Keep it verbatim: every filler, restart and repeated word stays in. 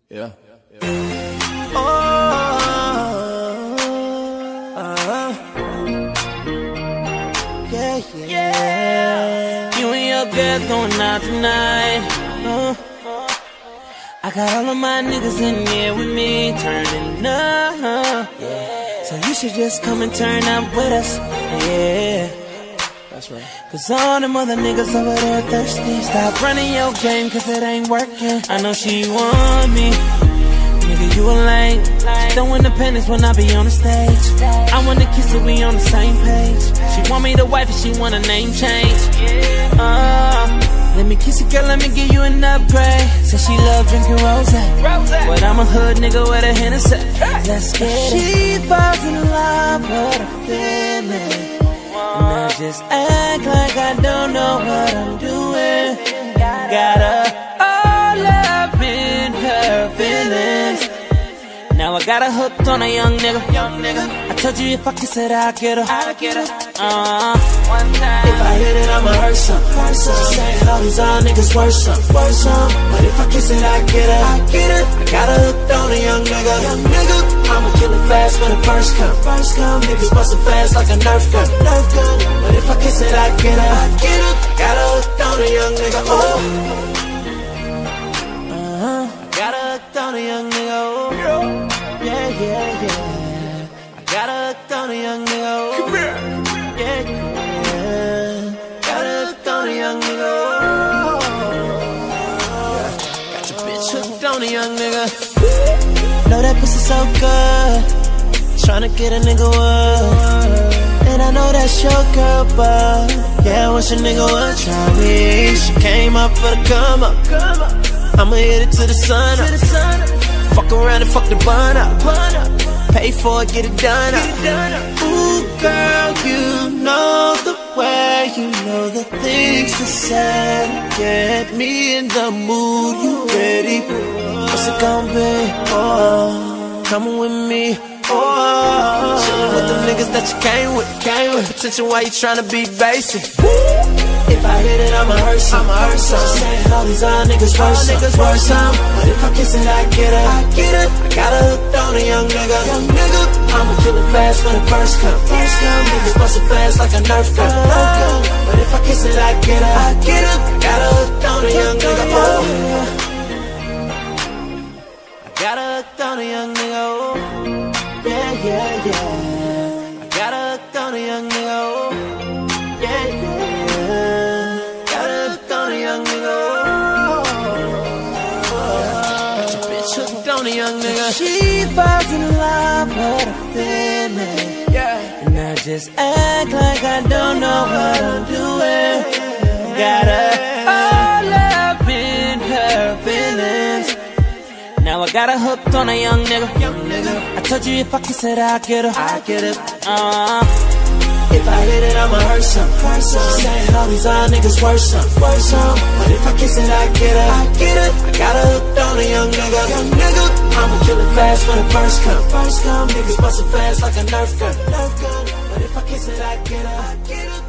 Yeah. Oh, uh, yeah, yeah, yeah. You and your girl going out tonight. Uh, I got all of my niggas in here with me, turning up. Yeah. So you should just come and turn up with us. Yeah. That's right. Cause all them other niggas over there thirsty. Stop running your game cause it ain't working. I know she want me. Nigga, you a lame. Don't independence when I be on the stage. I wanna kiss her, we on the same page. She want me to wife and she want a name change. Uh, let me kiss you, girl, let me give you an upgrade. Say she love drinking rose, but I'm a hood nigga with a Hennessy. Let's get it. She falls in love with a feeling, and I just act like I don't know what I'm doing. Got her all up in her feelings. Now I got her hooked on a young nigga. Young nigga. I told you if I kiss it, I'll get her. I'll get her. Uh, One time. If I hit it, I'ma hurt some. Hurt some. She saying all these other niggas worse some. Worse some. But if I kiss it, I get her. I get her. I got her hooked on a young nigga. Young nigga. I'ma kill it fast when the first come. First come. Niggas bustin' fast like a Nerf gun. Nerf gun. But if I kiss it, I get her. I get her. Got her hooked on a young nigga. Oh. Uh-huh. Got her hooked on a young nigga. Oh. Yeah, yeah, yeah. I got her hooked on a young nigga. Oh. Come here. Yeah, yeah. Got her hooked on a young nigga. Oh. Got your bitch hooked on a young nigga. Know that pussy so good. Tryna get a nigga up. And I know that's your girl, but yeah, I wish a nigga would try me. She came up for the come up. I'ma hit it to the sun up. Fuck around and fuck the bun up. Pay for it, get it done up. Ooh, girl, you know the way. You know the things to say. Get me in the mood, you ready? What's it gon' be? Oh, coming with me. Oh, chillin' with them niggas that you came with. Came with potential, why you tryna be basic? If I hit it, I'ma hurt some. I'ma hurt some. Saying all these other niggas worse some. Niggas worse some. But if I kiss it, I get her. I get her. I got her hooked on a young nigga. Young nigga. I'ma kill it fast when the first come. First come. Niggas bustin' fast like a Nerf gun. Nerf gun. But if I kiss it, I get her. I get her. I got her hooked on a young nigga. Oh. I got her hooked on a young nigga. Oh. Yeah, yeah, yeah. I got her hooked on a young nigga. Oh. Yeah, yeah. Got her hooked on a young nigga. Oh. Got your bitch hooked on a young nigga. She falls in love with a feeling. Yeah. And I just act like I don't know what I'm doing. Got her all up in her feelings. Now I got her hooked on a young nigga. Young nigga. I told you if I kiss it, I get her. I get it. Uh, if I hit it, I'ma hurt some. Hurt some. She saying all these other niggas worse some. Worse some. But if I kiss it, I get her. I get it. I got her hooked on a young nigga. Young nigga. I'ma kill it fast when the first come. First come. Niggas bustin' fast like a Nerf gun. Nerf gun. But if I kiss it, I get her. I get her.